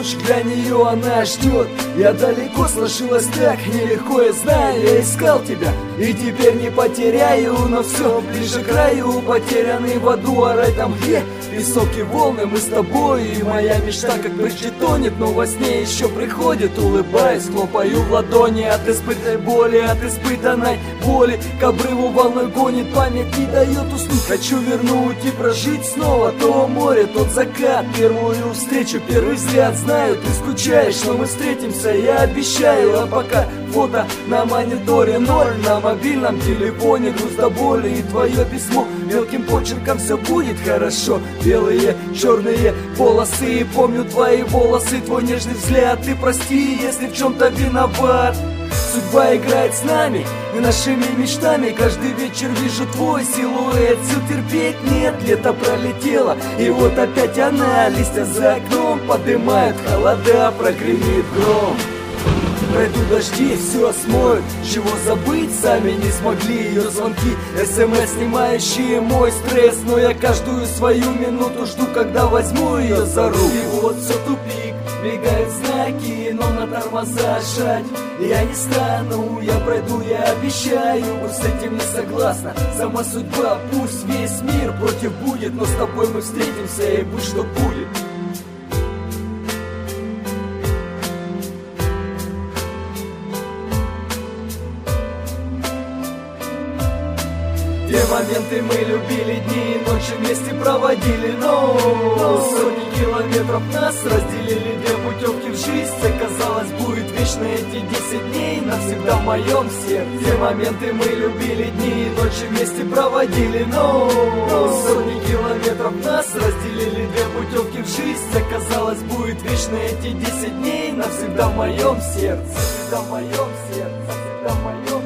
ночь, для нее она ждет. Я далеко, сложилось так нелегко, я знаю, я искал тебя и теперь не потеряю, но все ближе к краю, потерянный в аду, а рай там где песок и волны, мы с тобой, и моя мечта как прежде тонет, но во сне еще приходит, улыбаясь, хлопаю в ладони от испытой боли, от испытанной боли, к обрыву волной гонит, память не дает уснуть, хочу вернуть и прожить снова то море, тот закат, первую встречу, первый взгляд, знаю, ты скучаешь, но мы встретимся, я обещаю, а пока фото на мониторе, ноль на мобильном телефоне, груз до боли и твое письмо, мелким почерком все будет хорошо, белые, черные полосы, и помню твои волосы, твой нежный взгляд, ты прости, если в чем-то виноват. Судьба играет с нами и нашими мечтами, каждый вечер вижу твой силуэт, сил терпеть нет, лето пролетело, и вот опять она, листья за окном поднимают холода, прогремит гром. Пройдут дожди, все смоют, чего забыть сами не смогли. Ее звонки, СМС, снимающие мой стресс, но я каждую свою минуту жду, когда возьму ее за руку. И вот все тупик, мигают знаки, но на тормоза жать я не стану, я пройду, я обещаю, с этим не согласна сама судьба, пусть весь мир против будет, но с тобой мы встретимся и будь что будет. Те моменты мы любили, дни и ночи вместе проводили, но сотни километров нас разделили, две путевки в жизнь, оказалось, будет вечно эти 10 дней навсегда в моем сердце. Те моменты мы любили, дни и ночи вместе проводили, но сотни километров нас разделили, две путевки в жизнь, оказалось, будет вечно эти 10 дней навсегда в моем сердце, навсегда в моем сердце, навсегда в моем сердце.